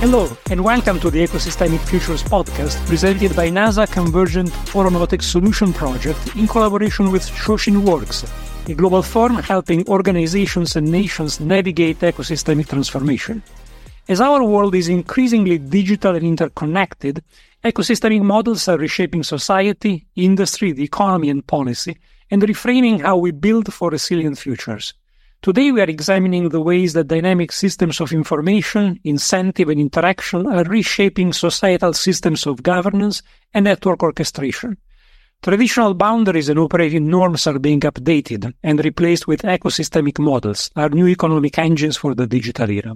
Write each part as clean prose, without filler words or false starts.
Hello, and welcome to the Ecosystemic Futures podcast presented by NASA Convergent Aeronautics Solution Project in collaboration with ShoshinWorks, a global firm helping organizations and nations navigate ecosystemic transformation. As our world is increasingly digital and interconnected, ecosystemic models are reshaping society, industry, the economy, and policy, and reframing how we build for resilient futures. Today we are examining the ways that dynamic systems of information, incentive, and interaction are reshaping societal systems of governance and network orchestration. Traditional boundaries and operating norms are being updated and replaced with ecosystemic models, our new economic engines for the digital era.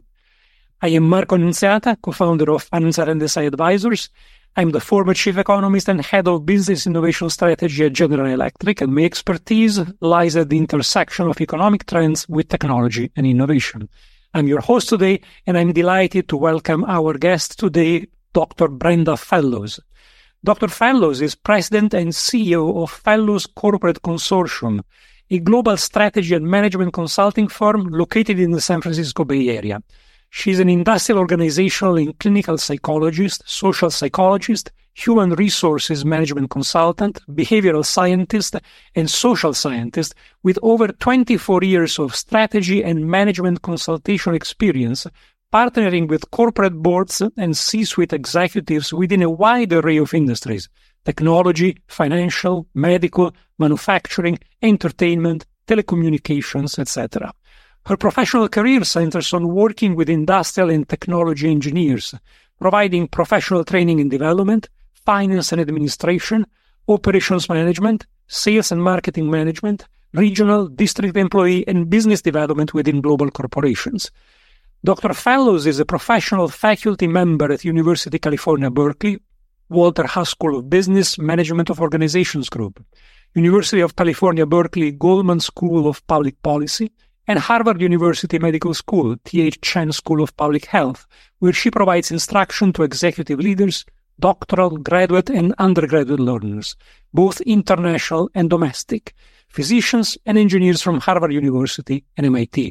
I am Marco Annunziata, co-founder of Annunziata & Desai Advisors. I'm the former chief economist and head of business innovation strategy at General Electric, and my expertise lies at the intersection of economic trends with technology and innovation. I'm your host today, and I'm delighted to welcome our guest today, Dr. Brenda Fellows. Dr. Fellows is president and CEO of Fellows Corporate Consortium, a global strategy and management consulting firm located in the San Francisco Bay Area. She's an industrial, organizational, and clinical psychologist, social psychologist, human resources management consultant, behavioral scientist, and social scientist with over 24 years of strategy and management consultation experience, partnering with corporate boards and C-suite executives within a wide array of industries: technology, financial, medical, manufacturing, entertainment, telecommunications, etc. Her professional career centers on working with industrial and technology engineers, providing professional training and development, finance and administration, operations management, sales and marketing management, regional, district employee, and business development within global corporations. Dr. Fellows is a professional faculty member at University of California, Berkeley, Walter Haas School of Business, Management of Organizations Group, University of California, Berkeley, Goldman School of Public Policy, and Harvard University Medical School, T.H. Chan School of Public Health, where she provides instruction to executive leaders, doctoral, graduate, and undergraduate learners, both international and domestic, physicians and engineers from Harvard University and MIT.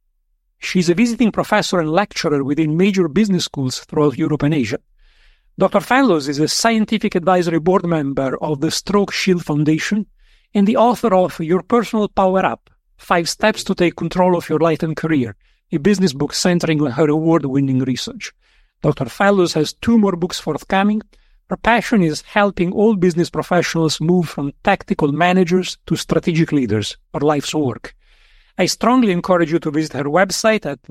She's a visiting professor and lecturer within major business schools throughout Europe and Asia. Dr. Fellows is a scientific advisory board member of the Stroke Shield Foundation and the author of Your Personal Power Up: 5 Steps to Take Control of Your Life and Career, a business book centering on her award-winning research. Dr. Fellows has 2 more books forthcoming. Her passion is helping all business professionals move from tactical managers to strategic leaders for life's work. I strongly encourage you to visit her website at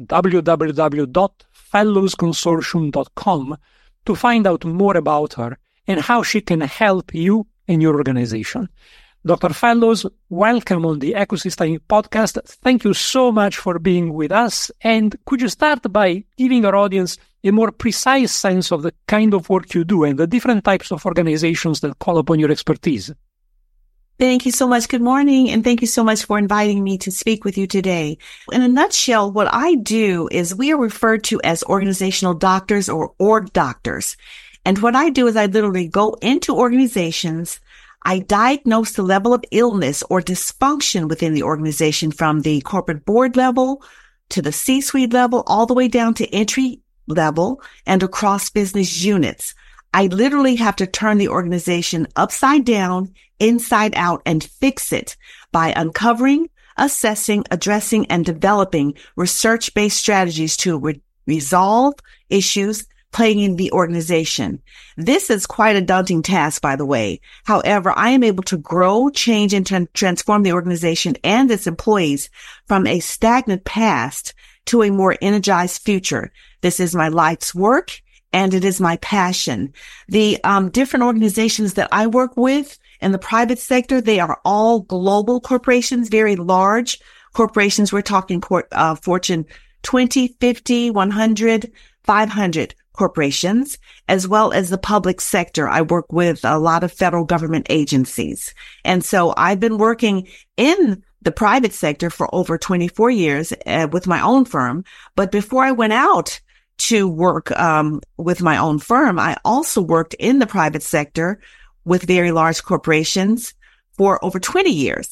www.fellowsconsortium.com to find out more about her and how she can help you and your organization. Dr. Fellows, welcome on the Ecosystemic Podcast. Thank you so much for being with us. And could you start by giving our audience a more precise sense of the kind of work you do and the different types of organizations that call upon your expertise? Thank you so much. Good morning. And thank you so much for inviting me to speak with you today. In a nutshell, what I do is we are referred to as organizational doctors or org doctors. And what I do is I literally go into organizations. I diagnose the level of illness or dysfunction within the organization from the corporate board level to the C-suite level, all the way down to entry level and across business units. I literally have to turn the organization upside down, inside out, and fix it by uncovering, assessing, addressing, and developing research-based strategies to resolve issues plaguing the organization. This is quite a daunting task, by the way. However, I am able to grow, change, and transform the organization and its employees from a stagnant past to a more energized future. This is my life's work, and it is my passion. The different organizations that I work with in the private sector, they are all global corporations, very large corporations. We're talking Fortune 20, 50, 100, 500 corporations, as well as the public sector. I work with a lot of federal government agencies. And so I've been working in the private sector for over 24 years with my own firm. But before I went out to work with my own firm, I also worked in the private sector with very large corporations for over 20 years.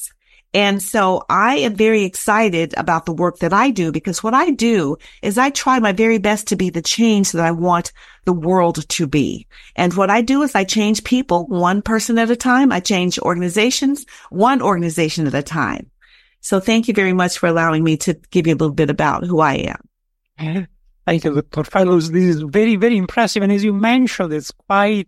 And so I am very excited about the work that I do, because what I do is I try my very best to be the change that I want the world to be. And what I do is I change people one person at a time. I change organizations one organization at a time. So thank you very much for allowing me to give you a little bit about who I am. Thank you, Dr. Fellows. This is very, very impressive. And as you mentioned, it's quite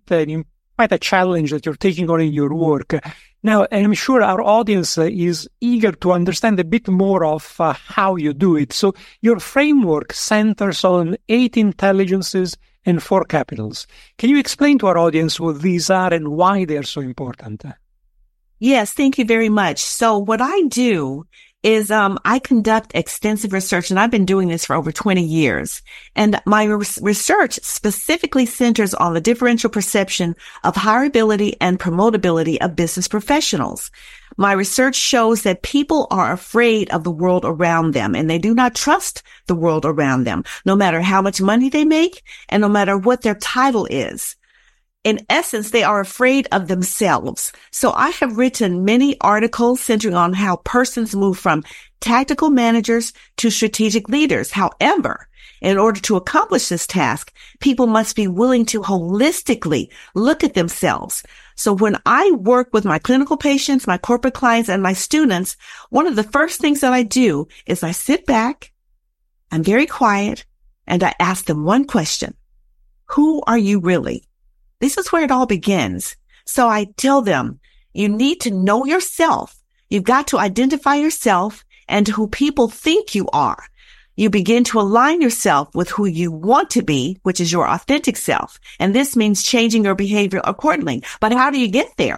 a challenge that you're taking on in your work. Now, I'm sure our audience is eager to understand a bit more of how you do it. So your framework centers on 8 intelligences and 4 capitals. Can you explain to our audience what these are and why they are so important? Yes, thank you very much. So what I do is I conduct extensive research, and I've been doing this for over 20 years. And my research specifically centers on the differential perception of hireability and promotability of business professionals. My research shows that people are afraid of the world around them, and they do not trust the world around them, no matter how much money they make and no matter what their title is. In essence, they are afraid of themselves. So I have written many articles centering on how persons move from tactical managers to strategic leaders. However, in order to accomplish this task, people must be willing to holistically look at themselves. So when I work with my clinical patients, my corporate clients, and my students, one of the first things that I do is I sit back, I'm very quiet, and I ask them one question. Who are you really? This is where it all begins. So I tell them, you need to know yourself. You've got to identify yourself and who people think you are. You begin to align yourself with who you want to be, which is your authentic self. And this means changing your behavior accordingly. But how do you get there?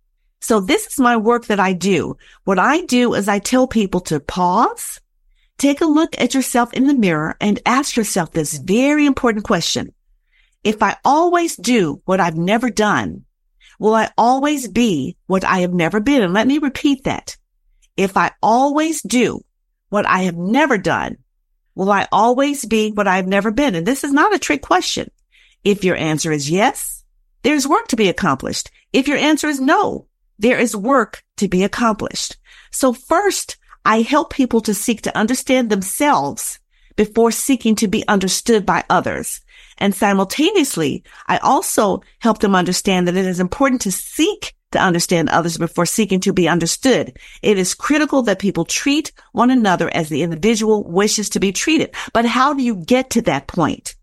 So this is my work that I do. What I do is I tell people to pause, take a look at yourself in the mirror, and ask yourself this very important question. If I always do what I've never done, will I always be what I have never been? And let me repeat that. If I always do what I have never done, will I always be what I have never been? And this is not a trick question. If your answer is yes, there's work to be accomplished. If your answer is no, there is work to be accomplished. So first, I help people to seek to understand themselves before seeking to be understood by others. And simultaneously, I also help them understand that it is important to seek to understand others before seeking to be understood. It is critical that people treat one another as the individual wishes to be treated. But how do you get to that point?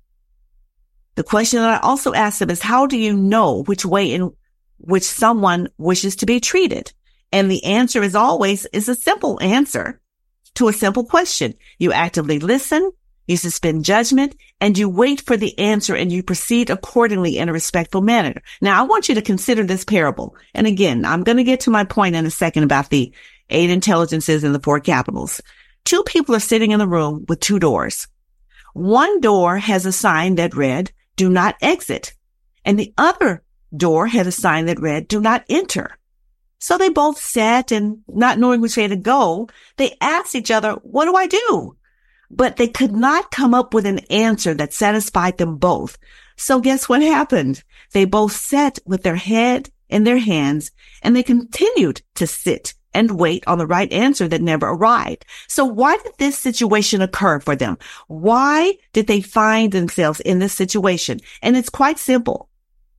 The question that I also ask them is, how do you know which way in which someone wishes to be treated? And the answer is always a simple answer to a simple question. You actively listen, you suspend judgment, and you wait for the answer, and you proceed accordingly in a respectful manner. Now, I want you to consider this parable. And again, I'm going to get to my point in a second about the 8 intelligences and the 4 capitals. 2 people are sitting in the room with 2 doors. One door has a sign that read, "Do not exit." And the other door had a sign that read, "Do not enter." So they both sat, and not knowing which way to go, they asked each other, "What do I do?" But they could not come up with an answer that satisfied them both. So guess what happened? They both sat with their head in their hands, and they continued to sit and wait on the right answer that never arrived. So why did this situation occur for them? Why did they find themselves in this situation? And it's quite simple.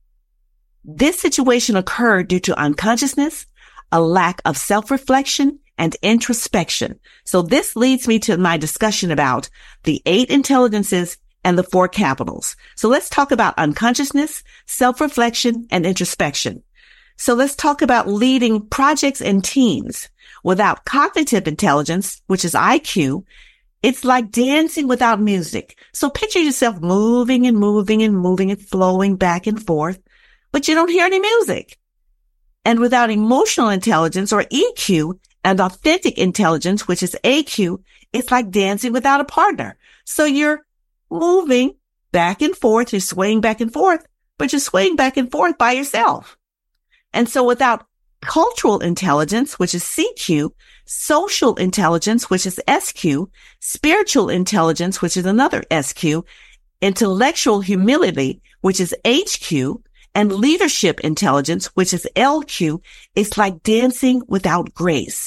This situation occurred due to unconsciousness, a lack of self-reflection, and introspection. So this leads me to my discussion about the 8 intelligences and the 4 capitals. So let's talk about unconsciousness, self-reflection, and introspection. So let's talk about leading projects and teams. Without cognitive intelligence, which is IQ, it's like dancing without music. So picture yourself moving and moving and moving and flowing back and forth, but you don't hear any music. And without emotional intelligence, or EQ, and authentic intelligence, which is AQ, it's like dancing without a partner. So you're moving back and forth, you're swaying back and forth, but you're swaying back and forth by yourself. And so without cultural intelligence, which is CQ, social intelligence, which is SQ, spiritual intelligence, which is another SQ, intellectual humility, which is HQ, and leadership intelligence, which is LQ, it's like dancing without grace.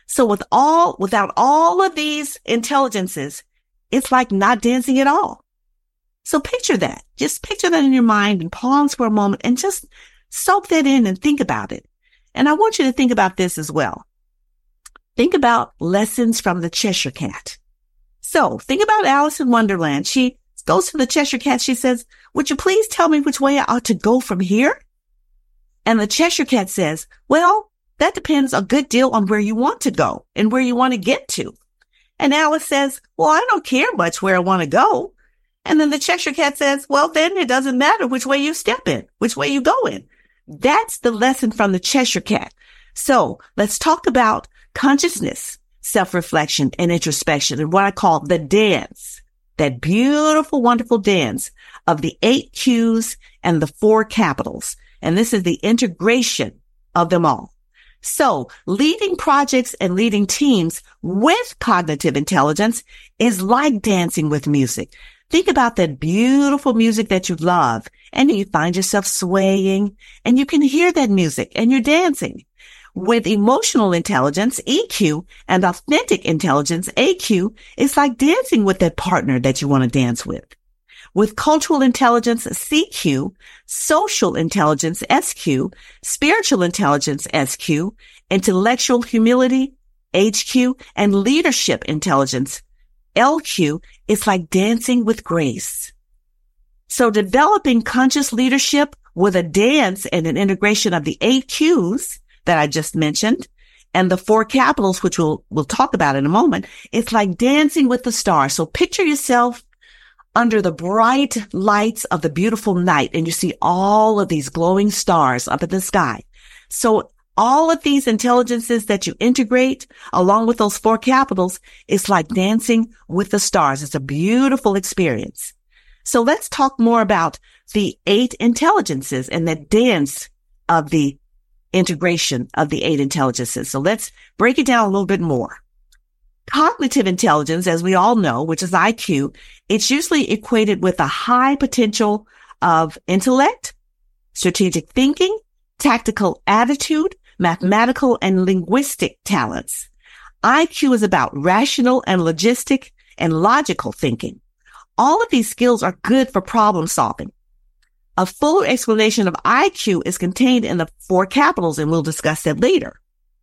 So without all of these intelligences, it's like not dancing at all. So picture that. Just picture that in your mind and pause for a moment and just soak that in and think about it. And I want you to think about this as well. Think about lessons from the Cheshire Cat. So think about Alice in Wonderland. She goes to the Cheshire Cat. She says, "Would you please tell me which way I ought to go from here?" And the Cheshire Cat says, "Well, that depends a good deal on where you want to go and where you want to get to." And Alice says, "Well, I don't care much where I want to go." And then the Cheshire Cat says, "Well, then it doesn't matter which way you step in, which way you go in." That's the lesson from the Cheshire Cat. So let's talk about consciousness, self-reflection, and introspection, and what I call the dance, that beautiful, wonderful dance of the 8 Qs and the 4 capitals. And this is the integration of them all. So leading projects and leading teams with cognitive intelligence is like dancing with music. Think about that beautiful music that you love, and you find yourself swaying, and you can hear that music, and you're dancing. With emotional intelligence, EQ, and authentic intelligence, AQ, it's like dancing with that partner that you want to dance with. With cultural intelligence, CQ, social intelligence, SQ, spiritual intelligence, SQ, intellectual humility, HQ, and leadership intelligence, LQ, it's like dancing with grace. So developing conscious leadership with a dance and an integration of the 8 Qs that I just mentioned, and the 4 capitals, which we'll talk about in a moment, it's like dancing with the stars. So picture yourself under the bright lights of the beautiful night, and you see all of these glowing stars up in the sky. So all of these intelligences that you integrate along with those 4 capitals, it's like dancing with the stars. It's a beautiful experience. So let's talk more about the 8 intelligences and the dance of the integration of the 8 intelligences. So let's break it down a little bit more. Cognitive intelligence, as we all know, which is IQ, it's usually equated with a high potential of intellect, strategic thinking, tactical attitude, mathematical and linguistic talents. IQ is about rational and logistic and logical thinking. All of these skills are good for problem solving. A fuller explanation of IQ is contained in the 4 capitals, and we'll discuss that later.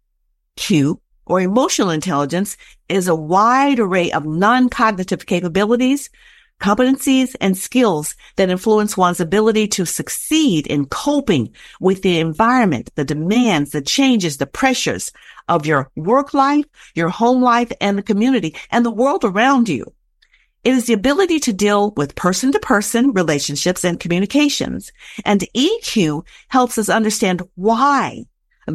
Q, or emotional intelligence, is a wide array of non-cognitive capabilities, competencies, and skills that influence one's ability to succeed in coping with the environment, the demands, the changes, the pressures of your work life, your home life, and the community, and the world around you. It is the ability to deal with person-to-person relationships and communications. And EQ helps us understand why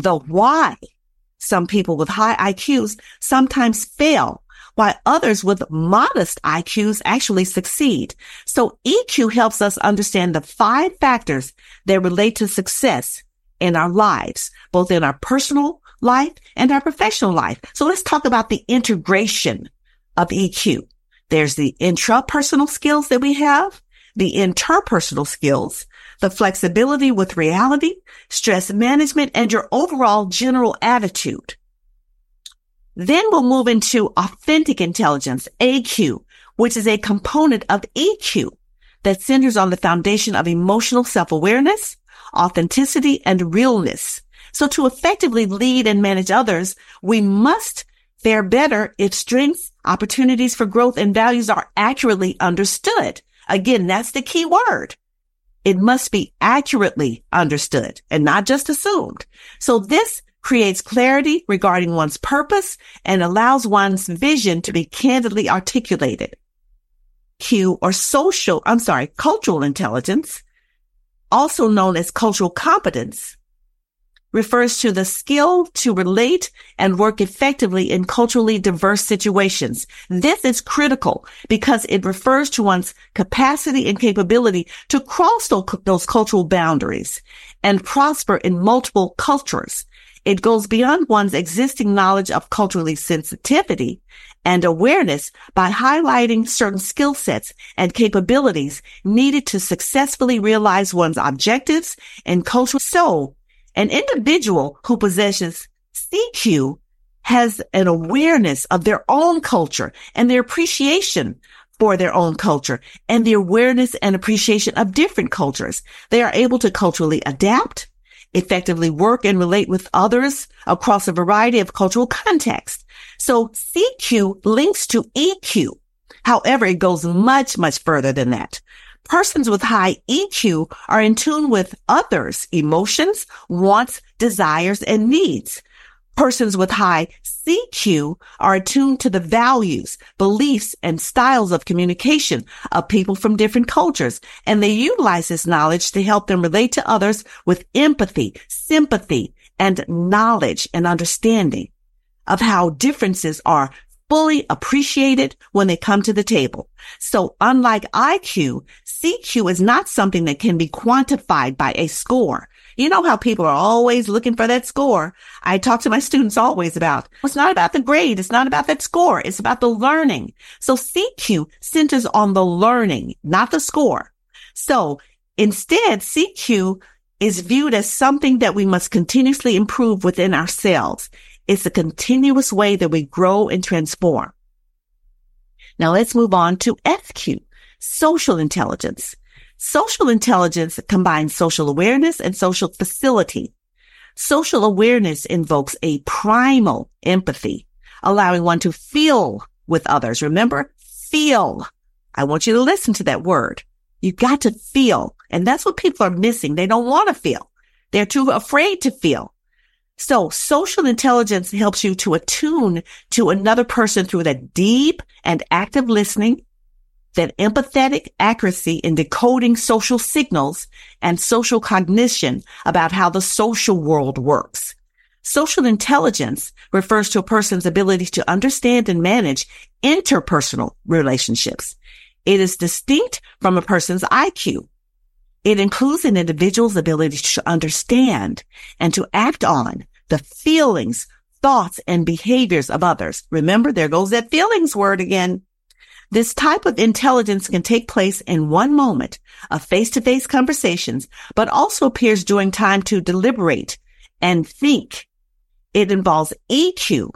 some people with high IQs sometimes fail, while others with modest IQs actually succeed. So EQ helps us understand the 5 factors that relate to success in our lives, both in our personal life and our professional life. So let's talk about the integration of EQ. There's the intrapersonal skills that we have, the interpersonal skills, the flexibility with reality, stress management, and your overall general attitude. Then we'll move into authentic intelligence, AQ, which is a component of EQ that centers on the foundation of emotional self-awareness, authenticity, and realness. So to effectively lead and manage others, we must fare better if strengths, opportunities for growth, and values are accurately understood. Again, that's the key word. It must be accurately understood and not just assumed. So this creates clarity regarding one's purpose and allows one's vision to be candidly articulated. Cultural intelligence, also known as cultural competence, refers to the skill to relate and work effectively in culturally diverse situations. This is critical because it refers to one's capacity and capability to cross those cultural boundaries and prosper in multiple cultures. It goes beyond one's existing knowledge of culturally sensitivity and awareness by highlighting certain skill sets and capabilities needed to successfully realize one's objectives and cultural. So, an individual who possesses CQ has an awareness of their own culture and their appreciation for their own culture and the awareness and appreciation of different cultures. They are able to culturally adapt, effectively work and relate with others across a variety of cultural contexts. So CQ links to EQ. However, it goes much, much further than that. Persons with high EQ are in tune with others' emotions, wants, desires, and needs. Persons with high CQ are attuned to the values, beliefs, and styles of communication of people from different cultures, and they utilize this knowledge to help them relate to others with empathy, sympathy, and knowledge and understanding of how differences are fully appreciated when they come to the table. So unlike IQ, CQ is not something that can be quantified by a score. You know how people are always looking for that score. I talk to my students always about, it's not about the grade. It's not about that score. It's about the learning. So CQ centers on the learning, not the score. So instead, CQ is viewed as something that we must continuously improve within ourselves. It's a continuous way that we grow and transform. Now let's move on to SQ, social intelligence. Social intelligence combines social awareness and social facility. Social awareness invokes a primal empathy, allowing one to feel with others. Remember, feel. I want you to listen to that word. You got to feel. And that's what people are missing. They don't want to feel. They're too afraid to feel. So social intelligence helps you to attune to another person through that deep and active listening, that empathetic accuracy in decoding social signals, and social cognition about how the social world works. Social intelligence refers to a person's ability to understand and manage interpersonal relationships. It is distinct from a person's IQ. It includes an individual's ability to understand and to act on the feelings, thoughts, and behaviors of others. Remember, there goes that feelings word again. This type of intelligence can take place in one moment of face-to-face conversations, but also appears during time to deliberate and think. It involves EQ,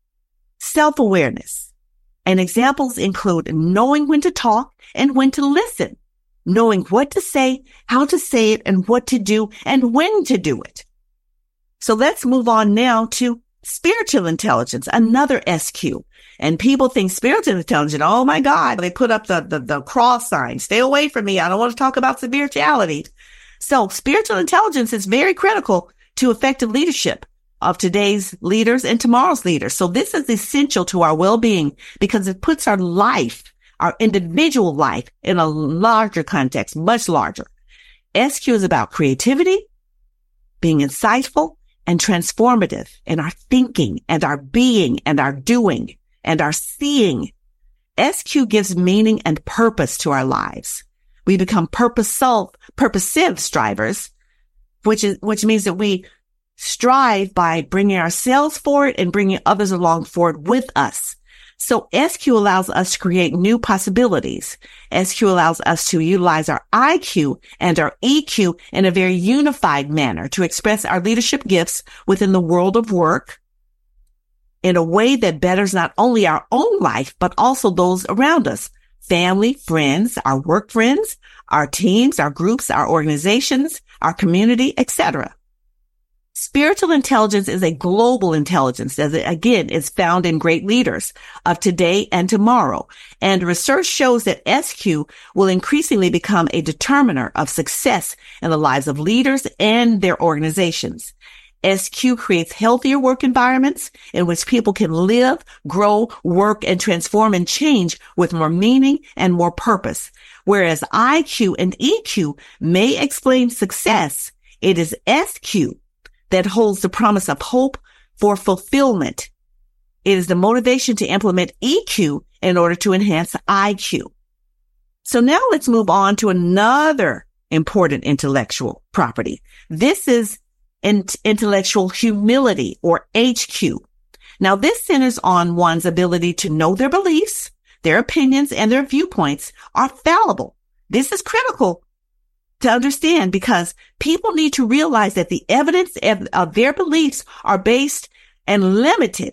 self-awareness, and examples include knowing when to talk and when to listen, knowing what to say, how to say it, and what to do, and when to do it. So let's move on now to spiritual intelligence, another SQ. And people think spiritual intelligence, oh my God, they put up the cross sign. Stay away from me. I don't want to talk about spirituality. So spiritual intelligence is very critical to effective leadership of today's leaders and tomorrow's leaders. So this is essential to our well-being because it puts our life, our individual life, in a larger context, much larger. SQ is about creativity, being insightful, and transformative in our thinking and our being and our doing and our seeing. SQ gives meaning and purpose to our lives. We become purposive strivers, which means that we strive by bringing ourselves forward and bringing others along forward with us. So SQ allows us to create new possibilities. SQ allows us to utilize our IQ and our EQ in a very unified manner to express our leadership gifts within the world of work in a way that betters not only our own life, but also those around us, family, friends, our work friends, our teams, our groups, our organizations, our community, etc. Spiritual intelligence is a global intelligence, as it, again, is found in great leaders of today and tomorrow. And research shows that SQ will increasingly become a determiner of success in the lives of leaders and their organizations. SQ creates healthier work environments in which people can live, grow, work, and transform and change with more meaning and more purpose. Whereas IQ and EQ may explain success, it is SQ that holds the promise of hope for fulfillment. It is the motivation to implement EQ in order to enhance IQ. So now let's move on to another important intellectual property. This is intellectual humility, or HQ. Now this centers on one's ability to know their beliefs, their opinions, and their viewpoints are fallible. This is critical to understand because people need to realize that the evidence of their beliefs are based and limited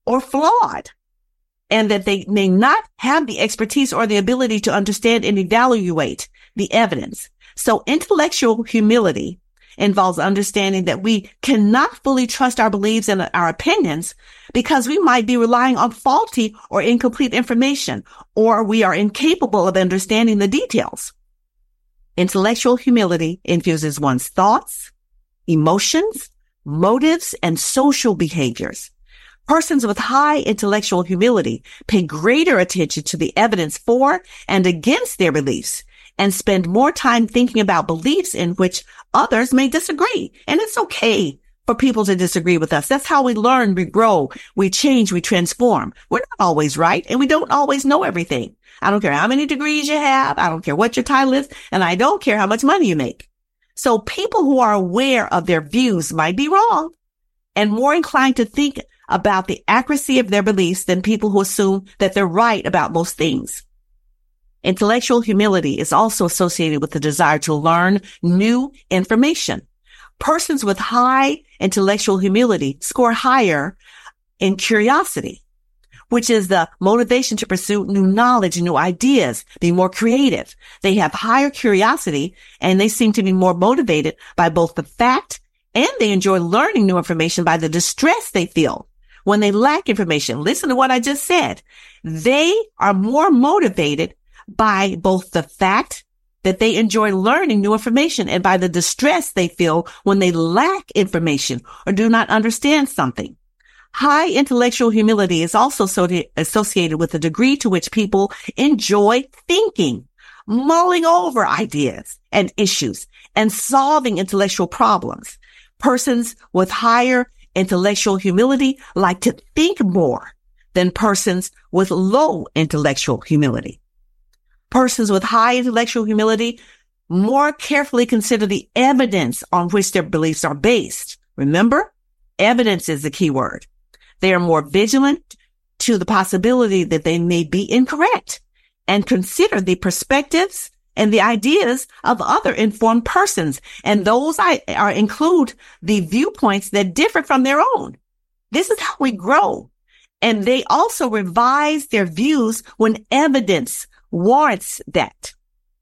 or flawed, and that they may not have the expertise or the ability to understand and evaluate the evidence. So intellectual humility involves understanding that we cannot fully trust our beliefs and our opinions because we might be relying on faulty or incomplete information, or we are incapable of understanding the details. Intellectual humility infuses one's thoughts, emotions, motives, and social behaviors. Persons with high intellectual humility pay greater attention to the evidence for and against their beliefs and spend more time thinking about beliefs in which others may disagree. And it's okay for people to disagree with us. That's how we learn, we grow, we change, we transform. We're not always right, and we don't always know everything. I don't care how many degrees you have. I don't care what your title is, and I don't care how much money you make. So people who are aware of their views might be wrong and more inclined to think about the accuracy of their beliefs than people who assume that they're right about most things. Intellectual humility is also associated with the desire to learn new information. Persons with high intellectual humility score higher in curiosity, which is the motivation to pursue new knowledge, new ideas, be more creative. They have higher curiosity, and they seem to be more motivated by both the fact and they enjoy learning new information by the distress they feel when they lack information. Listen to what I just said. They are more motivated by both the fact that they enjoy learning new information and by the distress they feel when they lack information or do not understand something. High intellectual humility is also associated with the degree to which people enjoy thinking, mulling over ideas and issues, and solving intellectual problems. Persons with higher intellectual humility like to think more than persons with low intellectual humility. Persons with high intellectual humility more carefully consider the evidence on which their beliefs are based. Remember, evidence is the key word. They are more vigilant to the possibility that they may be incorrect and consider the perspectives and the ideas of other informed persons. And those include the viewpoints that differ from their own. This is how we grow. And they also revise their views when evidence warrants that.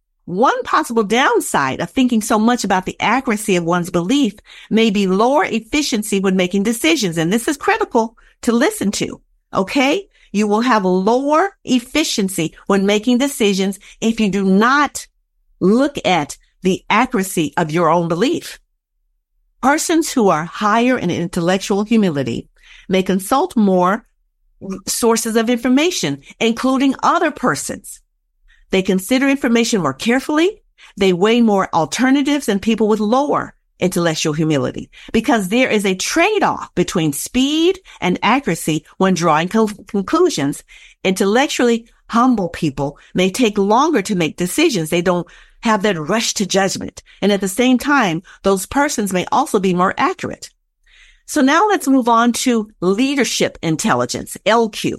One possible downside of thinking so much about the accuracy of one's belief may be lower efficiency when making decisions. And this is critical to listen to. Okay? You will have lower efficiency when making decisions if you do not look at the accuracy of your own belief. Persons who are higher in intellectual humility may consult more sources of information, including other persons. They consider information more carefully. They weigh more alternatives than people with lower intellectual humility, because there is a trade-off between speed and accuracy when drawing conclusions. Intellectually humble people may take longer to make decisions. They don't have that rush to judgment. And at the same time, those persons may also be more accurate. So now let's move on to leadership intelligence, LQ.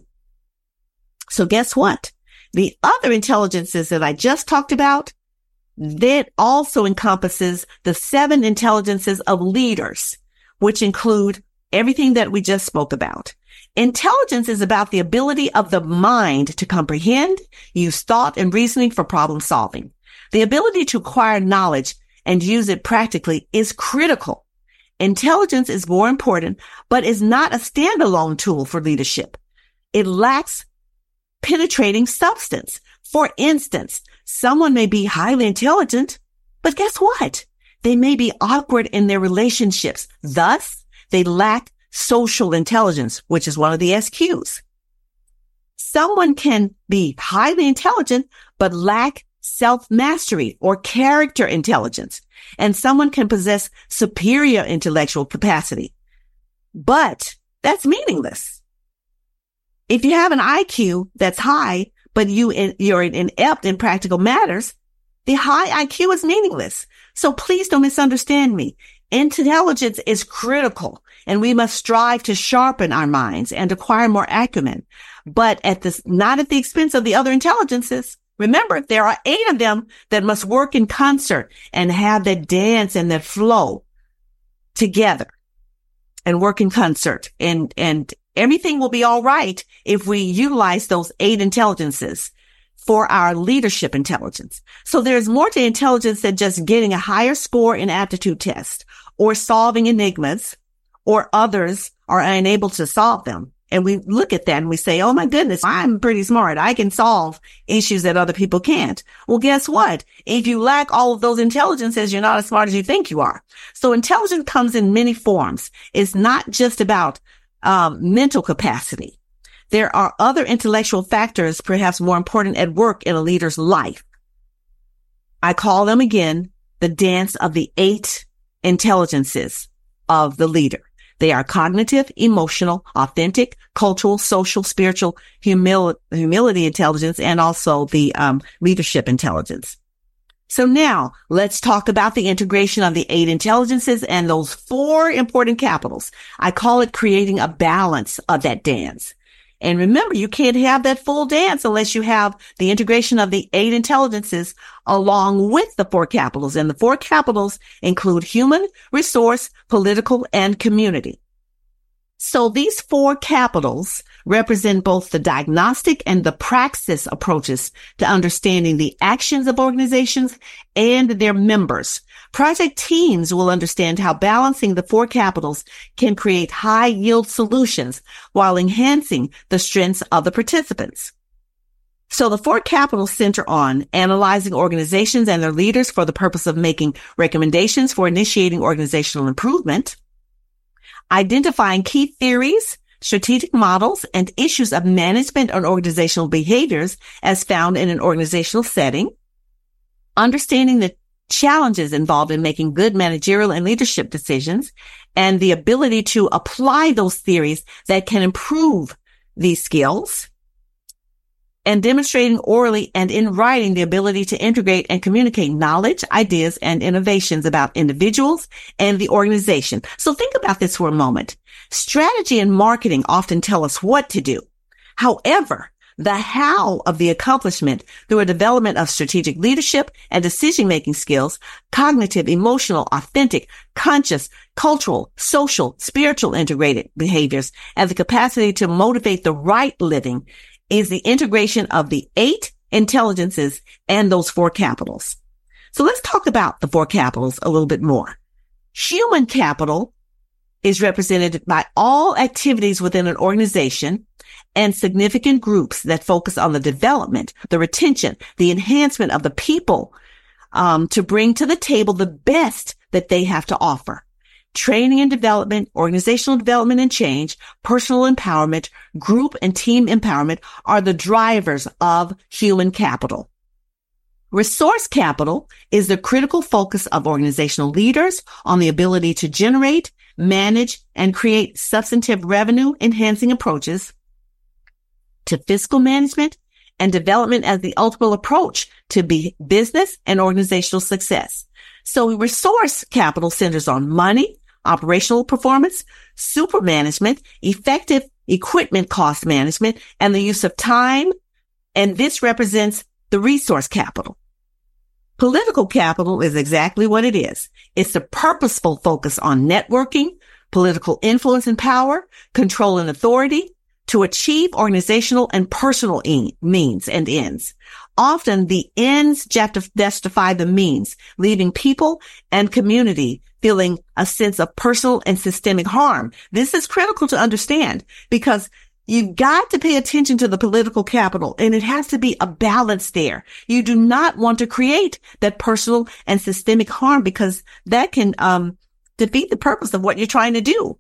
So guess what? The other intelligences that I just talked about, that also encompasses the 7 intelligences of leaders, which include everything that we just spoke about. Intelligence is about the ability of the mind to comprehend, use thought and reasoning for problem solving. The ability to acquire knowledge and use it practically is critical. Intelligence is more important, but is not a standalone tool for leadership. It lacks penetrating substance. For instance, someone may be highly intelligent, but guess what? They may be awkward in their relationships. Thus, they lack social intelligence, which is one of the SQs. Someone can be highly intelligent, but lack self-mastery or character intelligence. And someone can possess superior intellectual capacity. But that's meaningless. If you have an IQ that's high, but you're inept in practical matters, the high IQ is meaningless. So please don't misunderstand me. Intelligence is critical, and we must strive to sharpen our minds and acquire more acumen, but not at the expense of the other intelligences. Remember, there are 8 of them that must work in concert and have that dance and that flow together and work in concert and Everything will be all right if we utilize those 8 intelligences for our leadership intelligence. So there's more to intelligence than just getting a higher score in aptitude tests or solving enigmas, or others are unable to solve them. And we look at that and we say, oh my goodness, I'm pretty smart. I can solve issues that other people can't. Well, guess what? If you lack all of those intelligences, you're not as smart as you think you are. So intelligence comes in many forms. It's not just about mental capacity. There are other intellectual factors, perhaps more important, at work in a leader's life. I call them again the dance of the 8 intelligences of the leader. They are cognitive, emotional, authentic, cultural, social, spiritual, humility intelligence, and also the leadership intelligence. So now let's talk about the integration of the 8 intelligences and those 4 important capitals. I call it creating a balance of that dance. And remember, you can't have that full dance unless you have the integration of the 8 intelligences along with the 4 capitals. And the 4 capitals include human, resource, political, and community. So these 4 capitals represent both the diagnostic and the praxis approaches to understanding the actions of organizations and their members. Project teams will understand how balancing the 4 capitals can create high yield solutions while enhancing the strengths of the participants. So the 4 capitals center on analyzing organizations and their leaders for the purpose of making recommendations for initiating organizational improvement, identifying key theories, strategic models, and issues of management and organizational behaviors as found in an organizational setting, understanding the challenges involved in making good managerial and leadership decisions, and the ability to apply those theories that can improve these skills, and demonstrating orally and in writing the ability to integrate and communicate knowledge, ideas, and innovations about individuals and the organization. So think about this for a moment. Strategy and marketing often tell us what to do. However, the how of the accomplishment through a development of strategic leadership and decision-making skills, cognitive, emotional, authentic, conscious, cultural, social, spiritual integrated behaviors, and the capacity to motivate the right living is the integration of the 8 intelligences and those 4 capitals. So let's talk about the 4 capitals a little bit more. Human capital is represented by all activities within an organization and significant groups that focus on the development, the retention, the enhancement of the people to bring to the table the best that they have to offer. Training and development, organizational development and change, personal empowerment, group and team empowerment are the drivers of human capital. Resource capital is the critical focus of organizational leaders on the ability to generate, manage, and create substantive revenue enhancing approaches to fiscal management and development as the ultimate approach to business and organizational success. So resource capital centers on money, operational performance, super management, effective equipment cost management, and the use of time. And this represents the resource capital. Political capital is exactly what it is. It's the purposeful focus on networking, political influence and power, control and authority to achieve organizational and personal means and ends. Often the ends justify the means, leaving people and community feeling a sense of personal and systemic harm. This is critical to understand because you've got to pay attention to the political capital, and it has to be a balance there. You do not want to create that personal and systemic harm because that can defeat the purpose of what you're trying to do.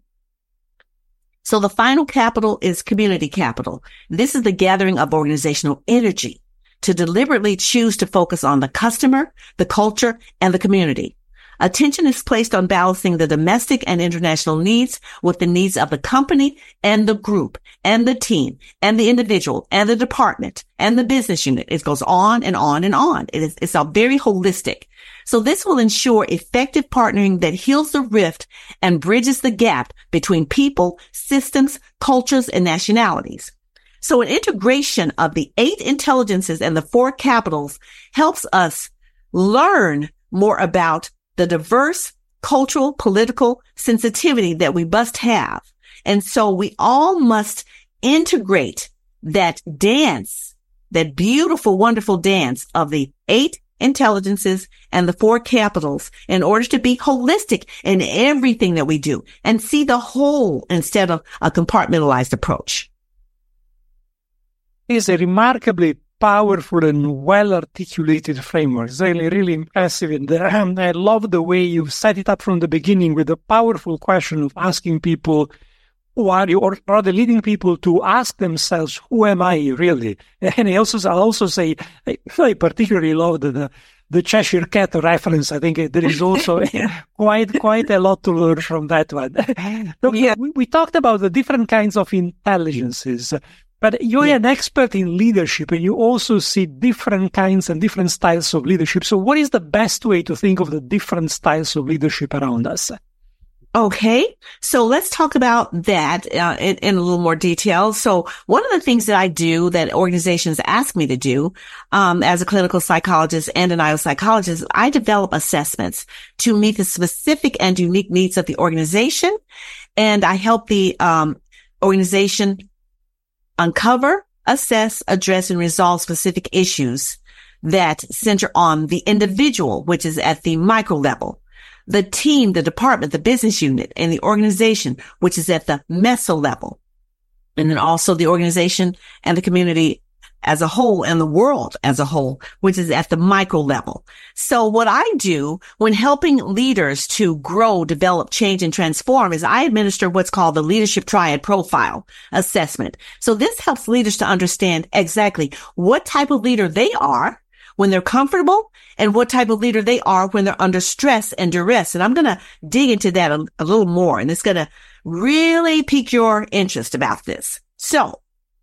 So the final capital is community capital. This is the gathering of organizational energy to deliberately choose to focus on the customer, the culture, and the community. Attention is placed on balancing the domestic and international needs with the needs of the company and the group and the team and the individual and the department and the business unit. It goes on and on and on. It's a very holistic. So this will ensure effective partnering that heals the rift and bridges the gap between people, systems, cultures, and nationalities. So an integration of the 8 intelligences and the 4 capitals helps us learn more about the diverse cultural, political sensitivity that we must have And so we all must integrate that dance, that beautiful, wonderful dance of the 8 intelligences and the 4 capitals in order to be holistic in everything that we do and see the whole instead of a compartmentalized approach. It's a remarkably powerful and well-articulated framework. It's really, really impressive. And I love the way you set it up from the beginning with the powerful question of asking people, who are you, or rather leading people to ask themselves, who am I really? And I'll also say, I particularly love the Cheshire Cat reference. I think there is also quite a lot to learn from that one. Look, Yeah. we talked about the different kinds of intelligences, but you're an expert in leadership, and you also see different kinds and different styles of leadership. So what is the best way to think of the different styles of leadership around us? Okay, so let's talk about that in a little more detail. So one of the things that I do that organizations ask me to do as a clinical psychologist and an IO psychologist, I develop assessments to meet the specific and unique needs of the organization. And I help the organization uncover, assess, address, and resolve specific issues that center on the individual, which is at the micro level, the team, the department, the business unit, and the organization, which is at the meso level. And then also the organization and the community as a whole and the world as a whole, which is at the micro level. So what I do when helping leaders to grow, develop, change, and transform is I administer what's called the Leadership Triad Profile Assessment. So this helps leaders to understand exactly what type of leader they are when they're comfortable and what type of leader they are when they're under stress and duress. And I'm going to dig into that a little more, and it's going to really pique your interest about this. So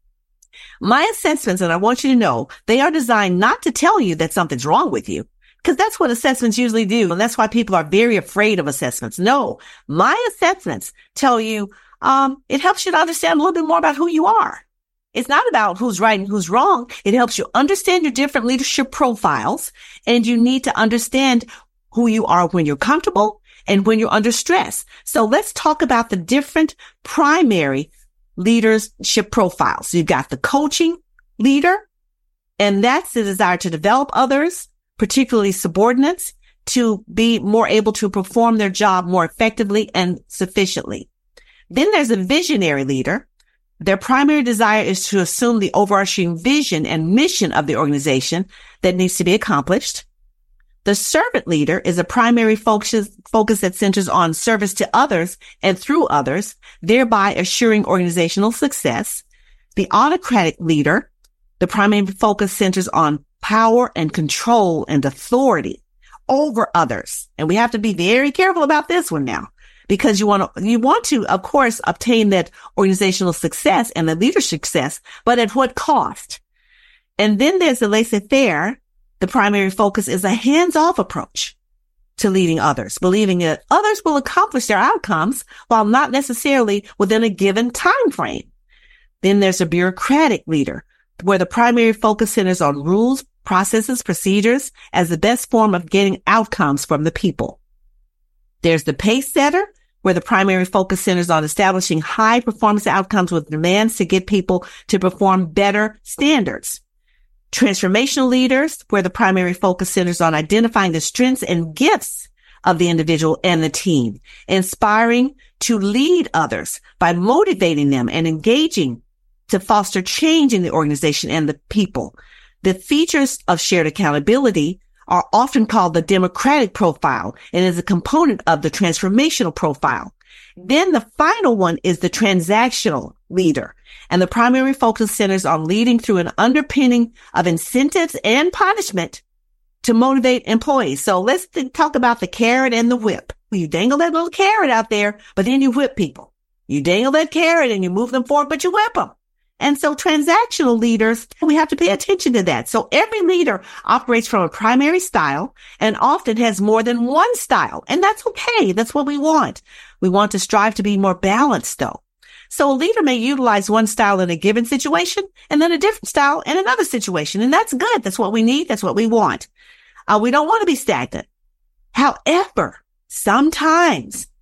my assessments, and I want you to know, they are designed not to tell you that something's wrong with you, because that's what assessments usually do. And that's why people are very afraid of assessments. No, my assessments tell you, it helps you to understand a little bit more about who you are. It's not about who's right and who's wrong. It helps you understand your different leadership profiles, and you need to understand who you are when you're comfortable and when you're under stress. So let's talk about the different primary leadership profiles. You've got the coaching leader, and that's the desire to develop others, particularly subordinates, to be more able to perform their job more effectively and sufficiently. Then there's a visionary leader. Their primary desire is to assume the overarching vision and mission of the organization that needs to be accomplished. The servant leader is a primary focus that centers on service to others and through others, thereby assuring organizational success. The autocratic leader, the primary focus centers on power and control and authority over others. And we have to be very careful about this one now, because you want to, of course, obtain that organizational success and the leadership success, but at what cost? And then there's the laissez-faire. The primary focus is a hands-off approach to leading others, believing that others will accomplish their outcomes while not necessarily within a given time frame. Then there's a bureaucratic leader, where the primary focus centers on rules, processes, procedures as the best form of getting outcomes from the people. There's the pace setter, where the primary focus centers on establishing high performance outcomes with demands to get people to perform better standards. Transformational leaders, where the primary focus centers on identifying the strengths and gifts of the individual and the team, inspiring to lead others by motivating them and engaging to foster change in the organization and the people. The features of shared accountability are often called the democratic profile and is a component of the transformational profile. Then the final one is the transactional leader, and the primary focus centers on leading through an underpinning of incentives and punishment to motivate employees. So let's talk about the carrot and the whip. You dangle that little carrot out there, but then you whip people. You dangle that carrot and you move them forward, but you whip them. And so transactional leaders, we have to pay attention to that. So every leader operates from a primary style and often has more than one style. And that's okay. That's what we want. We want to strive to be more balanced, though. So a leader may utilize one style in a given situation and then a different style in another situation. And that's good. That's what we need. That's what we want. We don't want to be stagnant. However, sometimes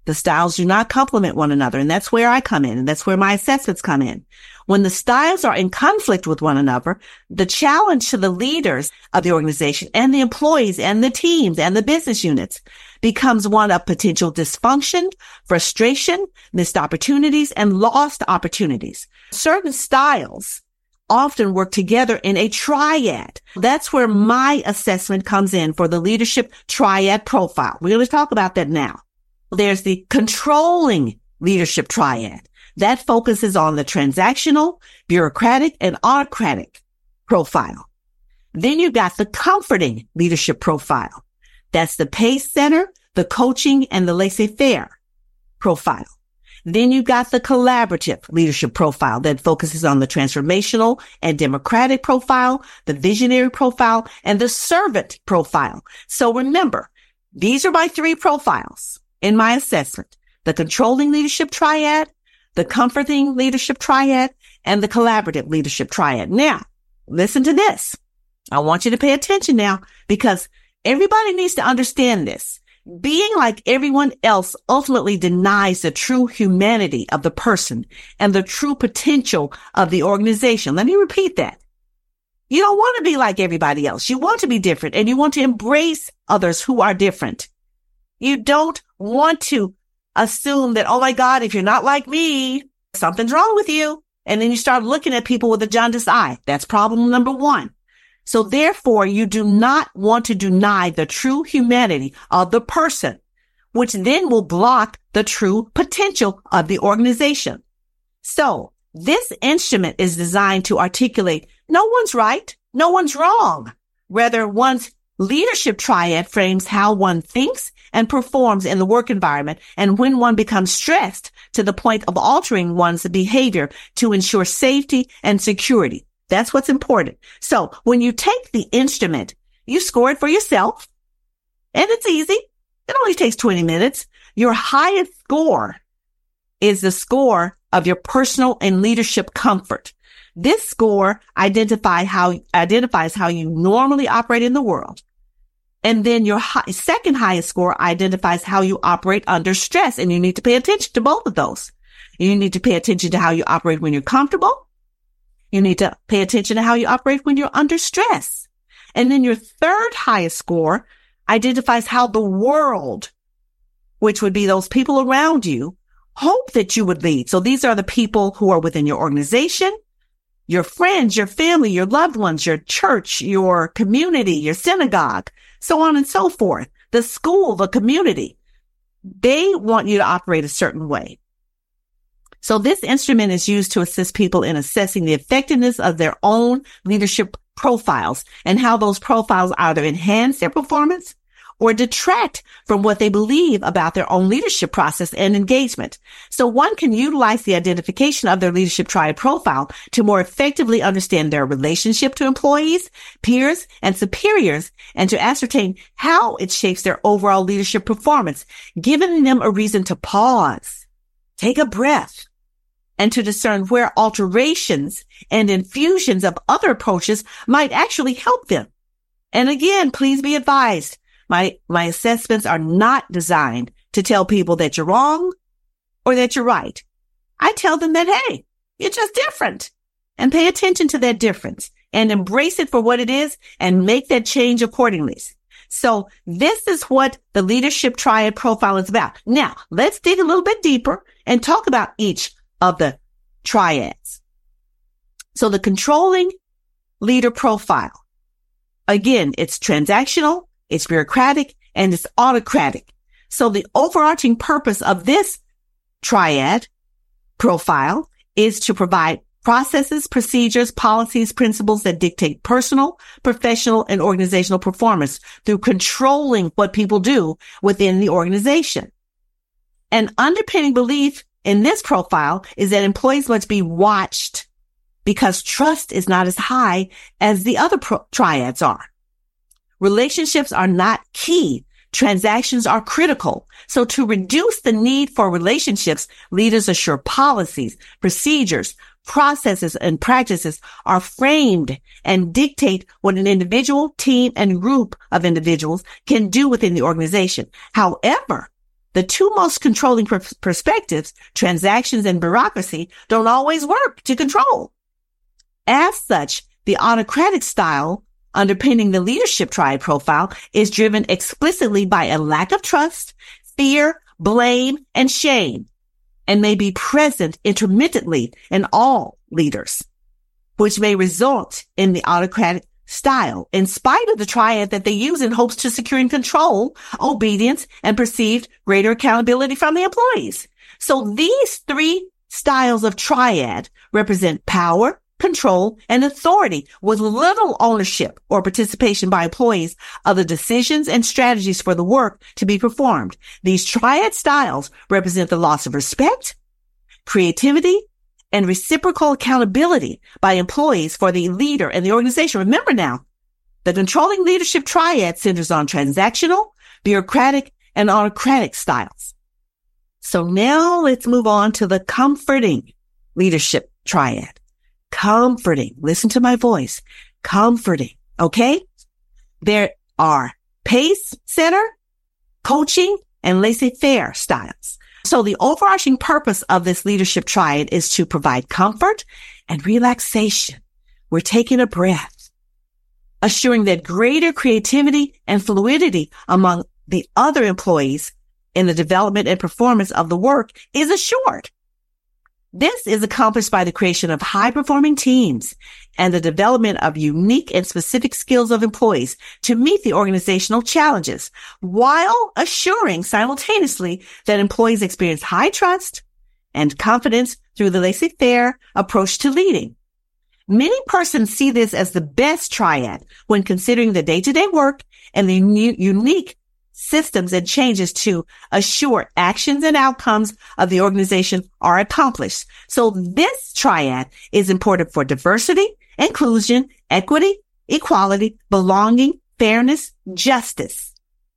The styles do not complement one another. And that's where I come in. And that's where my assessments come in. When the styles are in conflict with one another, the challenge to the leaders of the organization and the employees and the teams and the business units becomes one of potential dysfunction, frustration, missed opportunities, and lost opportunities. Certain styles often work together in a triad. That's where my assessment comes in for the leadership triad profile. We're going to talk about that now. There's the controlling leadership triad. That focuses on the transactional, bureaucratic, and autocratic profile. Then you've got the comforting leadership profile. That's the pace setter, the coaching, and the laissez-faire profile. Then you've got the collaborative leadership profile that focuses on the transformational and democratic profile, the visionary profile, and the servant profile. So remember, these are my three profiles in my assessment: the controlling leadership triad, the comforting leadership triad, and the collaborative leadership triad. Now, listen to this. I want you to pay attention now, because everybody needs to understand this. Being like everyone else ultimately denies the true humanity of the person and the true potential of the organization. Let me repeat that. You don't want to be like everybody else. You want to be different, and you want to embrace others who are different. You don't want to assume that, oh my God, if you're not like me, something's wrong with you. And then you start looking at people with a jaundiced eye. That's problem number one. So therefore, you do not want to deny the true humanity of the person, which then will block the true potential of the organization. So this instrument is designed to articulate no one's right, no one's wrong. Rather, one's leadership triad frames how one thinks and performs in the work environment, and when one becomes stressed to the point of altering one's behavior to ensure safety and security. That's what's important. So when you take the instrument, you score it for yourself, and it's easy. It only takes 20 minutes. Your highest score is the score of your personal and leadership comfort. This score identifies how you normally operate in the world. And then your second highest score identifies how you operate under stress. And you need to pay attention to both of those. You need to pay attention to how you operate when you're comfortable. You need to pay attention to how you operate when you're under stress. And then your third highest score identifies how the world, which would be those people around you, hope that you would lead. So these are the people who are within your organization, your friends, your family, your loved ones, your church, your community, your synagogue, so on and so forth. The school, the community, they want you to operate a certain way. So this instrument is used to assist people in assessing the effectiveness of their own leadership profiles and how those profiles either enhance their performance or detract from what they believe about their own leadership process and engagement. So one can utilize the identification of their leadership triad profile to more effectively understand their relationship to employees, peers, and superiors, and to ascertain how it shapes their overall leadership performance, giving them a reason to pause, take a breath, and to discern where alterations and infusions of other approaches might actually help them. And again, please be advised, my assessments are not designed to tell people that you're wrong or that you're right. I tell them that, hey, you're just different, and pay attention to that difference and embrace it for what it is and make that change accordingly. So this is what the leadership triad profile is about. Now, let's dig a little bit deeper and talk about each of the triads. So the controlling leader profile, again, it's transactional, it's bureaucratic, and it's autocratic. So the overarching purpose of this triad profile is to provide processes, procedures, policies, principles that dictate personal, professional, and organizational performance through controlling what people do within the organization. An underpinning belief in this profile is that employees must be watched because trust is not as high as the other triads are. Relationships are not key. Transactions are critical. So to reduce the need for relationships, leaders assure policies, procedures, processes, and practices are framed and dictate what an individual, team, and group of individuals can do within the organization. However, The two most controlling perspectives, transactions and bureaucracy, don't always work to control. As such, the autocratic style underpinning the leadership triad profile is driven explicitly by a lack of trust, fear, blame, and shame, and may be present intermittently in all leaders, which may result in the autocratic style in spite of the triad that they use in hopes to securing control, obedience, and perceived greater accountability from the employees. So these three styles of triad represent power, control, and authority with little ownership or participation by employees of the decisions and strategies for the work to be performed. These triad styles represent the loss of respect, creativity, and reciprocal accountability by employees for the leader and the organization. Remember now, the controlling leadership triad centers on transactional, bureaucratic, and autocratic styles. So now let's move on to the comforting leadership triad. Comforting. Listen to my voice. Comforting. Okay? There are pace setter, coaching, and laissez-faire styles. So the overarching purpose of this leadership triad is to provide comfort and relaxation. We're taking a breath, assuring that greater creativity and fluidity among the other employees in the development and performance of the work is assured. This is accomplished by the creation of high-performing teams and the development of unique and specific skills of employees to meet the organizational challenges, while assuring simultaneously that employees experience high trust and confidence through the laissez-faire approach to leading. Many persons see this as the best triad when considering the day-to-day work and the unique systems and changes to assure actions and outcomes of the organization are accomplished. So this triad is important for diversity, inclusion, equity, equality, belonging, fairness, justice.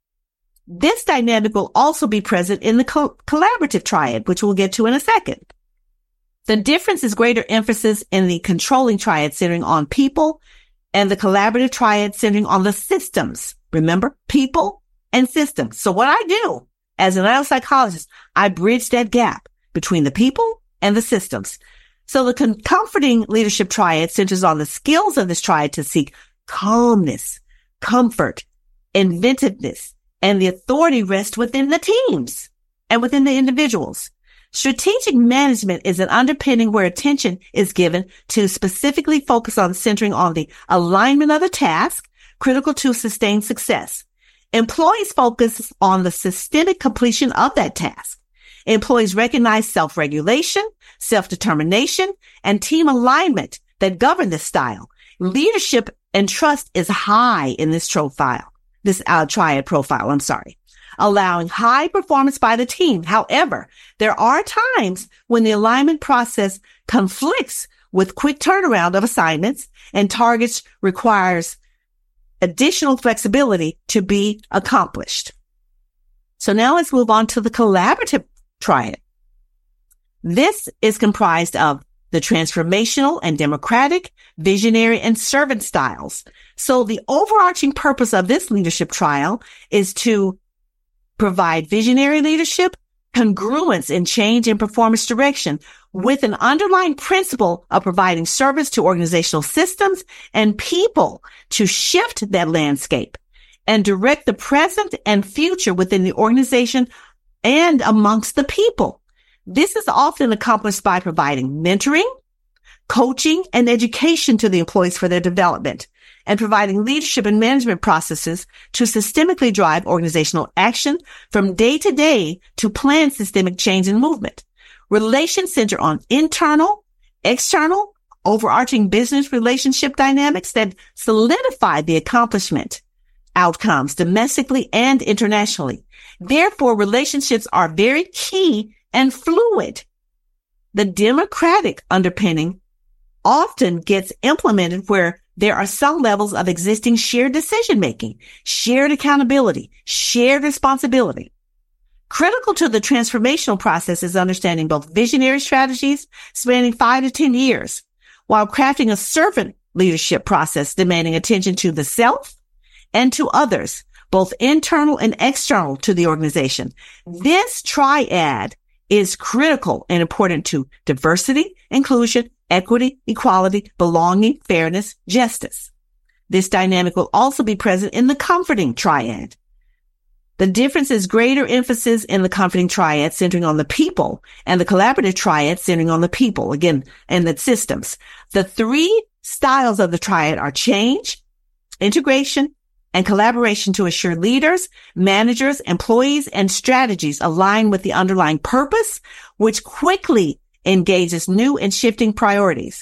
This dynamic will also be present in the collaborative triad, which we'll get to in a second. The difference is greater emphasis in the controlling triad centering on people and the collaborative triad centering on the systems. Remember, people and systems. So what I do as an analytical psychologist, I bridge that gap between the people and the systems. So the comforting leadership triad centers on the skills of this triad to seek calmness, comfort, inventiveness, and the authority rests within the teams and within the individuals. Strategic management is an underpinning where attention is given to specifically focus on centering on the alignment of the task critical to sustain success. Employees focus on the systemic completion of that task. Employees recognize self-regulation, self-determination, and team alignment that govern this style. Leadership and trust is high in this triad profile, allowing high performance by the team. However, there are times when the alignment process conflicts with quick turnaround of assignments and targets requires additional flexibility to be accomplished. So now let's move on to the collaborative triad. This is comprised of the transformational and democratic, visionary, and servant styles. So the overarching purpose of this leadership trial is to provide visionary leadership, congruence in change and performance direction, with an underlying principle of providing service to organizational systems and people to shift that landscape and direct the present and future within the organization and amongst the people. This is often accomplished by providing mentoring, coaching, and education to the employees for their development, and providing leadership and management processes to systemically drive organizational action from day to day to plan systemic change and movement. Relations center on internal, external, overarching business relationship dynamics that solidify the accomplishment outcomes domestically and internationally. Therefore, relationships are very key and fluid. The democratic underpinning often gets implemented where there are some levels of existing shared decision-making, shared accountability, shared responsibility. Critical to the transformational process is understanding both visionary strategies spanning 5 to 10 years, while crafting a servant leadership process demanding attention to the self and to others, both internal and external to the organization. This triad is critical and important to diversity, inclusion, equity, equality, belonging, fairness, justice. This dynamic will also be present in the comforting triad. The difference is greater emphasis in the comforting triad centering on the people and the collaborative triad centering on the people, again, and the systems. The three styles of the triad are change, integration, and collaboration to assure leaders, managers, employees, and strategies align with the underlying purpose, which quickly engages new and shifting priorities.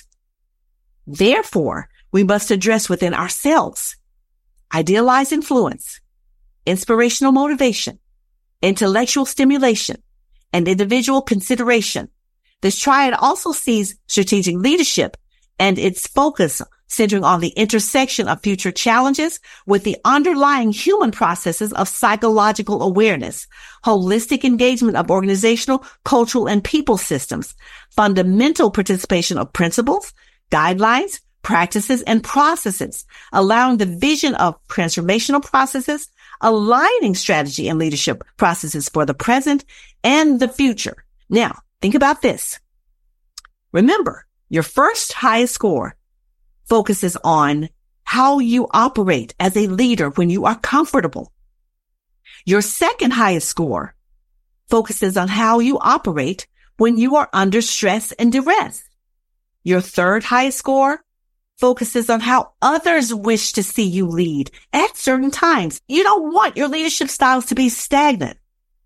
Therefore, we must address within ourselves idealized influence, inspirational motivation, intellectual stimulation, and individual consideration. This triad also sees strategic leadership and its focus centering on the intersection of future challenges with the underlying human processes of psychological awareness, holistic engagement of organizational, cultural, and people systems, fundamental participation of principles, guidelines, practices, and processes, allowing the vision of transformational processes, aligning strategy and leadership processes for the present and the future. Now, think about this. Remember, your first highest score focuses on how you operate as a leader when you are comfortable. Your second highest score focuses on how you operate when you are under stress and duress. Your third highest score focuses on how others wish to see you lead at certain times. You don't want your leadership styles to be stagnant.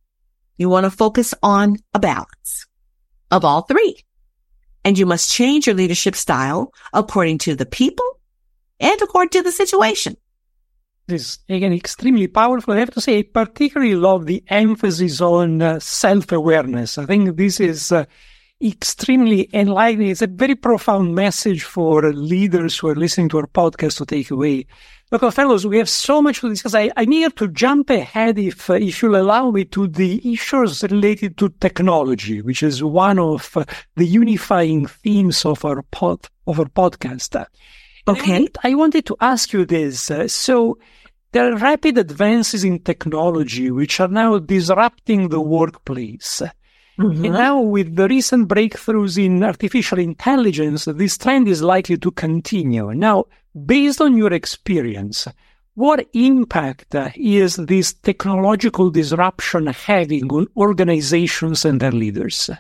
You want to focus on a balance of all three. And you must change your leadership style according to the people and according to the situation. This is, again, extremely powerful. I have to say, I particularly love the emphasis on self-awareness. I think this is extremely enlightening. It's a very profound message for leaders who are listening to our podcast to take away. Look, fellows, we have so much to discuss. I'm here to jump ahead, if you'll allow me, to the issues related to technology, which is one of the unifying themes of our podcast. Okay. I wanted to ask you this. So there are rapid advances in technology which are now disrupting the workplace. Mm-hmm. And now with the recent breakthroughs in artificial intelligence, this trend is likely to continue. Now, based on your experience, what impact is this technological disruption having on organizations and their leaders?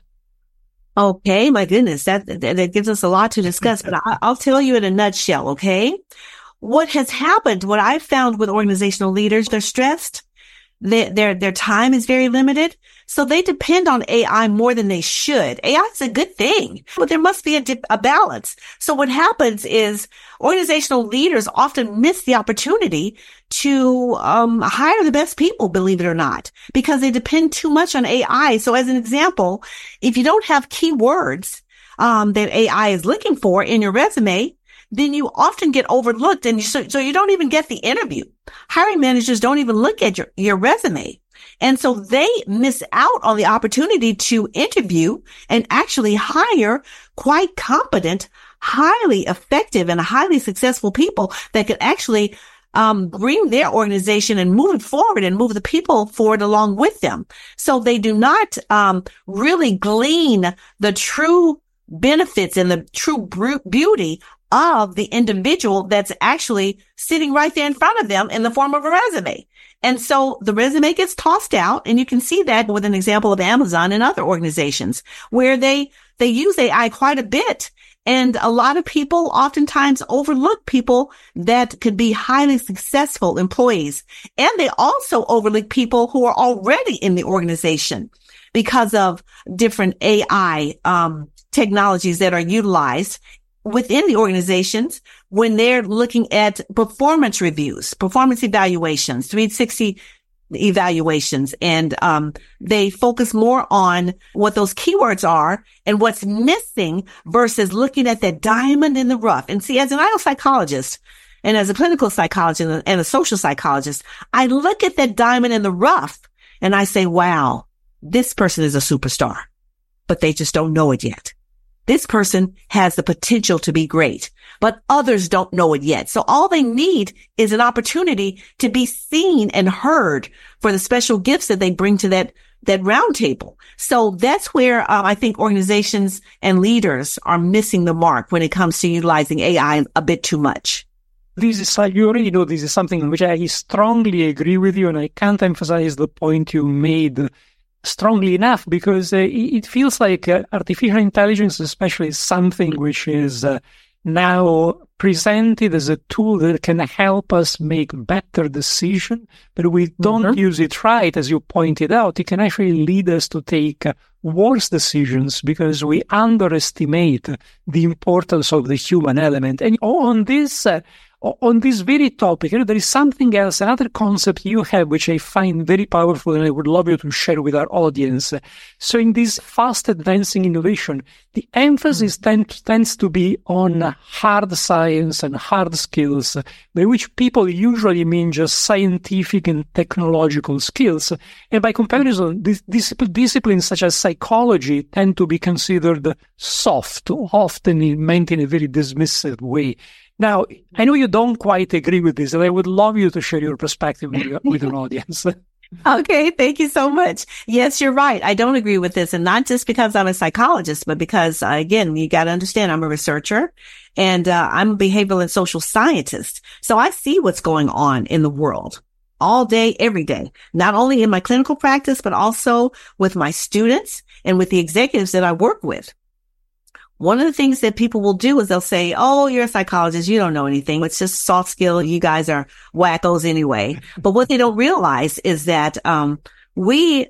Okay, my goodness, that gives us a lot to discuss, but I'll tell you in a nutshell, okay? What has happened, what I've found with organizational leaders, they're stressed. Their time is very limited. So they depend on AI more than they should. AI is a good thing, but there must be a balance. So what happens is organizational leaders often miss the opportunity to hire the best people, believe it or not, because they depend too much on AI. So as an example, if you don't have keywords that AI is looking for in your resume, then you often get overlooked, and so you don't even get the interview. Hiring managers don't even look at your resume. And so they miss out on the opportunity to interview and actually hire quite competent, highly effective, and highly successful people that could actually bring their organization and move it forward and move the people forward along with them. So they do not really glean the true benefits and the true beauty of the individual that's actually sitting right there in front of them in the form of a resume. And so the resume gets tossed out, and you can see that with an example of Amazon and other organizations where they use AI quite a bit. And a lot of people oftentimes overlook people that could be highly successful employees. And they also overlook people who are already in the organization because of different AI technologies that are utilized within the organizations when they're looking at performance reviews, performance evaluations, 360 evaluations, and they focus more on what those keywords are and what's missing versus looking at that diamond in the rough. And see, as an IELTS psychologist and as a clinical psychologist and a social psychologist, I look at that diamond in the rough and I say, wow, this person is a superstar, but they just don't know it yet. this person has the potential to be great, but others don't know it yet. So all they need is an opportunity to be seen and heard for the special gifts that they bring to that round table. So that's where I think organizations and leaders are missing the mark when it comes to utilizing AI a bit too much. This is, you already know, this is something in which I strongly agree with you, and I can't emphasize the point you made strongly enough, because it feels like artificial intelligence, especially, is something which is now presented as a tool that can help us make better decisions, but we don't use it right, as you pointed out. It can actually lead us to take worse decisions because we underestimate the importance of the human element. And on this very topic, there is something else, another concept you have, which I find very powerful, and I would love you to share with our audience. So in this fast advancing innovation, the emphasis tends to be on hard science and hard skills, by which people usually mean just scientific and technological skills. And by comparison, disciplines such as psychology tend to be considered soft, often meant in a very dismissive way. Now, I know you don't quite agree with this, and I would love you to share your perspective with an audience. Okay, thank you so much. Yes, you're right. I don't agree with this, and not just because I'm a psychologist, but because, again, you got to understand I'm a researcher, and I'm a behavioral and social scientist. So I see what's going on in the world all day, every day, not only in my clinical practice, but also with my students and with the executives that I work with. One of the things that people will do is they'll say, oh, you're a psychologist. You don't know anything. It's just soft skill. You guys are wackos anyway. But what they don't realize is that, we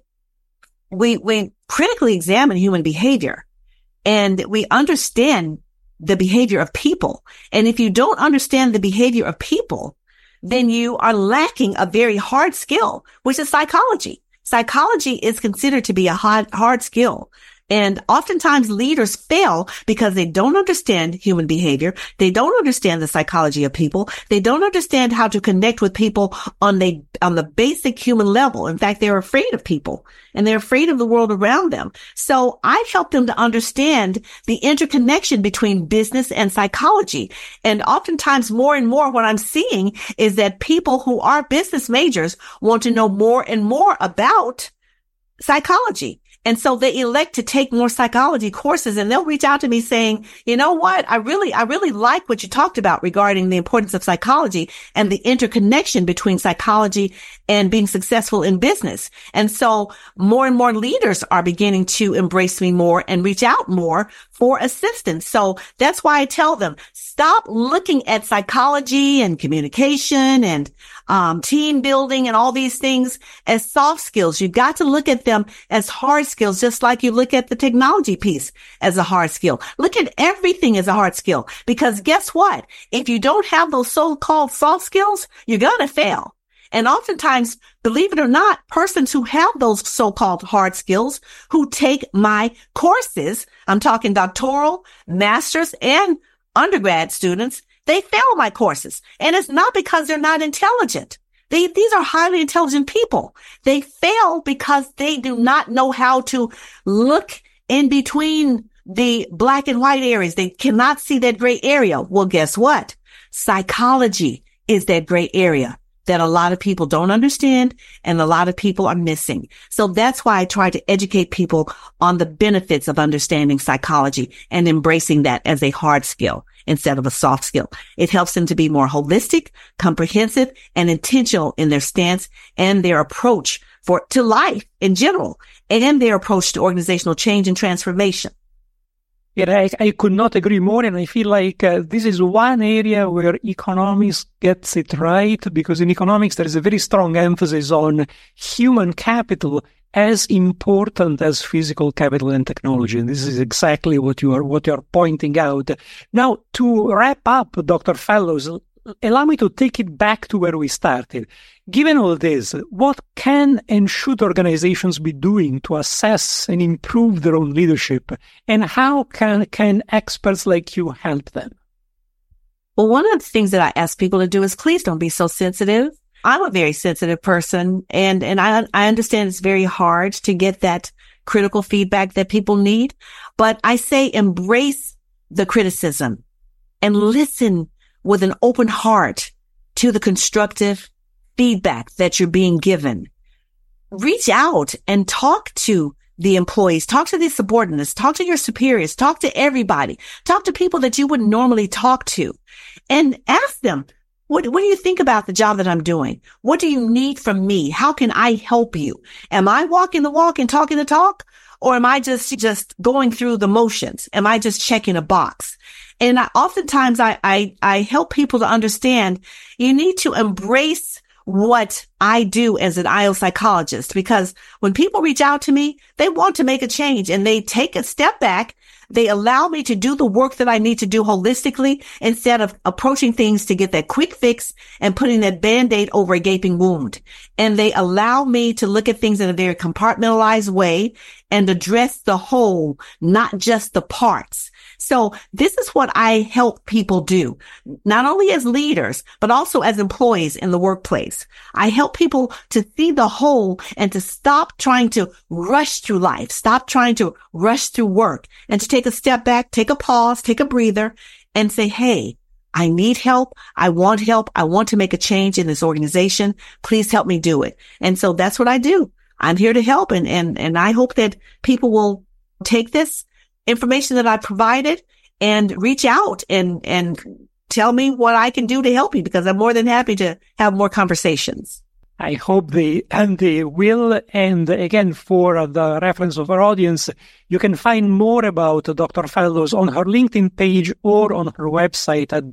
critically examine human behavior, and we understand the behavior of people. And if you don't understand the behavior of people, then you are lacking a very hard skill, which is psychology. Psychology is considered to be a hard skill. And oftentimes leaders fail because they don't understand human behavior. They don't understand the psychology of people. They don't understand how to connect with people on the basic human level. In fact, they're afraid of people, and they're afraid of the world around them. So I help them to understand the interconnection between business and psychology. And oftentimes more and more what I'm seeing is that people who are business majors want to know more and more about psychology. And so they elect to take more psychology courses, and they'll reach out to me saying, you know what? I really like what you talked about regarding the importance of psychology and the interconnection between psychology and being successful in business. And so more and more leaders are beginning to embrace me more and reach out more for assistance. So that's why I tell them, stop looking at psychology and communication and team building and all these things as soft skills. You got to look at them as hard skills, just like you look at the technology piece as a hard skill. Look at everything as a hard skill, because guess what? If you don't have those so-called soft skills, you're going to fail. And oftentimes, believe it or not, persons who have those so-called hard skills, who take my courses, I'm talking doctoral, master's, and undergrad students, they fail my courses. And it's not because they're not intelligent. These are highly intelligent people. They fail because they do not know how to look in between the black and white areas. They cannot see that gray area. Well, guess what? Psychology is that gray area that a lot of people don't understand and a lot of people are missing. So that's why I try to educate people on the benefits of understanding psychology and embracing that as a hard skill instead of a soft skill. It helps them to be more holistic, comprehensive, and intentional in their stance and their approach to life in general, and their approach to organizational change and transformation. Yeah, I could not agree more, and I feel like this is one area where economics gets it right, because in economics there is a very strong emphasis on human capital as important as physical capital and technology, and this is exactly what you are pointing out. Now, to wrap up, Dr. Fellows, allow me to take it back to where we started. Given all this, what can and should organizations be doing to assess and improve their own leadership? And how can experts like you help them? Well, one of the things that I ask people to do is please don't be so sensitive. I'm a very sensitive person, and I understand it's very hard to get that critical feedback that people need. But I say embrace the criticism and listen with an open heart to the constructive feedback that you're being given. Reach out and talk to the employees, talk to the subordinates, talk to your superiors, talk to everybody, talk to people that you wouldn't normally talk to, and ask them, what do you think about the job that I'm doing? What do you need from me? How can I help you? Am I walking the walk and talking the talk? Or am I just going through the motions? Am I just checking a box? And oftentimes I help people to understand you need to embrace what I do as an IO psychologist, because when people reach out to me, they want to make a change and they take a step back. They allow me to do the work that I need to do holistically instead of approaching things to get that quick fix and putting that Band-Aid over a gaping wound. And they allow me to look at things in a very compartmentalized way and address the whole, not just the parts. So this is what I help people do, not only as leaders, but also as employees in the workplace. I help people to see the whole and to stop trying to rush through life, stop trying to rush through work, and to take a step back, take a pause, take a breather, and say, hey, I need help. I want to make a change in this organization. Please help me do it. And so that's what I do. I'm here to help. And I hope that people will take this information that I provided and reach out and tell me what I can do to help you, because I'm more than happy to have more conversations. I hope they will. And again, for the reference of our audience, you can find more about Dr. Fellows on her LinkedIn page or on her website at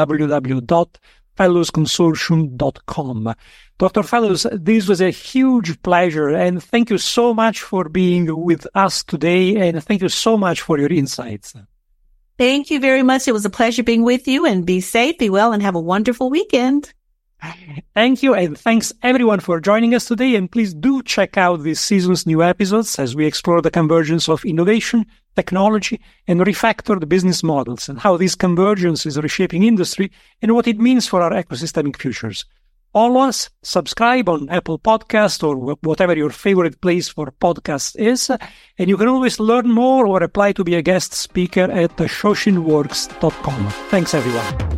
www.fellowsconsortium.com. Dr. Fellows, this was a huge pleasure, and thank you so much for being with us today, and thank you so much for your insights. Thank you very much. It was a pleasure being with you, and be safe, be well, and have a wonderful weekend. Thank you, and thanks everyone for joining us today, and please do check out this season's new episodes as we explore the convergence of innovation, technology, and refactored business models, and how this convergence is reshaping industry and what it means for our ecosystemic futures. Always subscribe on Apple Podcasts or whatever your favorite place for podcasts is, and you can always learn more or apply to be a guest speaker at shoshinworks.com. Thanks, everyone.